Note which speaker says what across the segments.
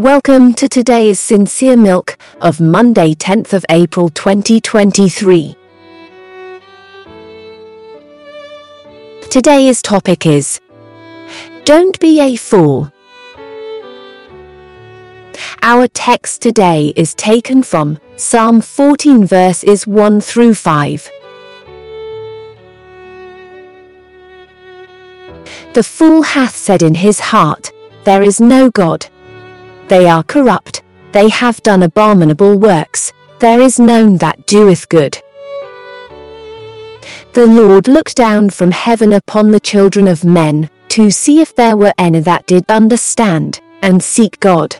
Speaker 1: Welcome to today's Sincere Milk of Monday, 10th of April 2023. Today's topic is, Don't be a fool. Our text today is taken from Psalm 14 verses 1 through 5. The fool hath said in his heart, There is no God. They are corrupt, they have done abominable works, there is none that doeth good. The Lord looked down from heaven upon the children of men, to see if there were any that did understand, and seek God.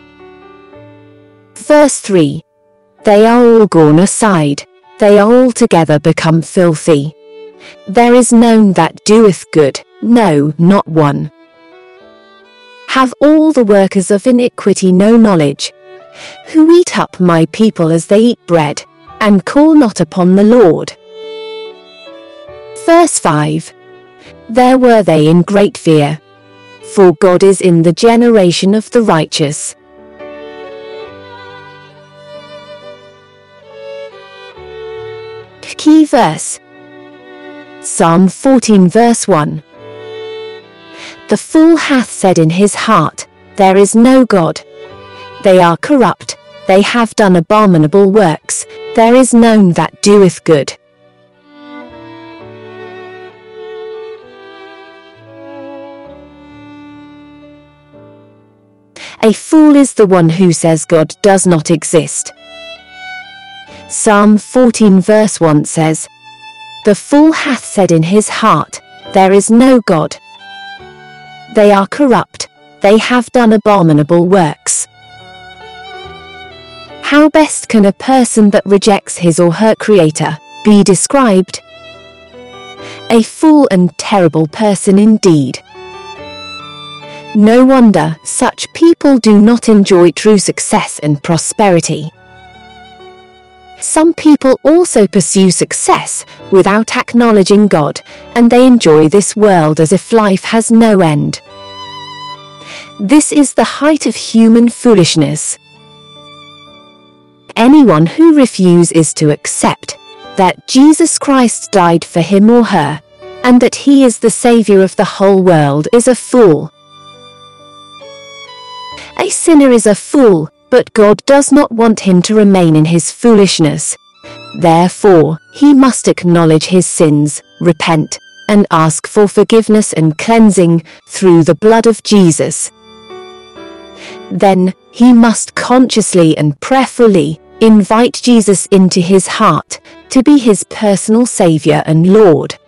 Speaker 1: Verse 3. They are all gone aside, they are altogether become filthy. There is none that doeth good, no, not one. Have all the workers of iniquity no knowledge? Who eat up my people as they eat bread, and call not upon the Lord. Verse 5. There were they in great fear, for God is in the generation of the righteous. Key verse. Psalm 14 verse 1. The fool hath said in his heart, There is no God. They are corrupt, they have done abominable works, there is none that doeth good. A fool is the one who says God does not exist. Psalm 14 verse 1 says, The fool hath said in his heart, There is no God. They are corrupt, they have done abominable works. How best can a person that rejects his or her Creator be described? A fool and terrible person indeed. No wonder such people do not enjoy true success and prosperity. Some people also pursue success without acknowledging God, and they enjoy this world as if life has no end. This is the height of human foolishness. Anyone who refuses to accept that Jesus Christ died for him or her, and that he is the Savior of the whole world, is a fool. A sinner is a fool, but God does not want him to remain in his foolishness. Therefore, he must acknowledge his sins, repent, and ask for forgiveness and cleansing through the blood of Jesus. Then, he must consciously and prayerfully invite Jesus into his heart to be his personal Savior and Lord.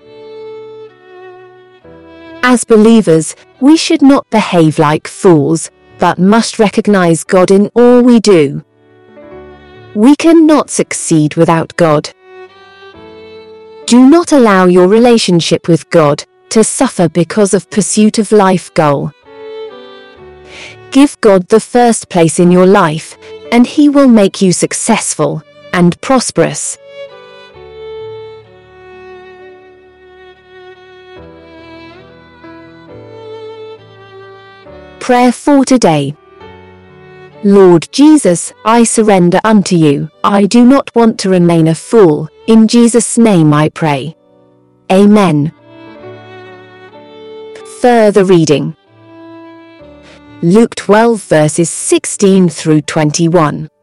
Speaker 1: As believers, we should not behave like fools, but must recognize God in all we do. We cannot succeed without God. Do not allow your relationship with God to suffer because of pursuit of life goal. Give God the first place in your life, and He will make you successful and prosperous. Prayer for today. Lord Jesus, I surrender unto you. I do not want to remain a fool. In Jesus' name I pray. Amen. Further reading. Luke 12 verses 16 through 21.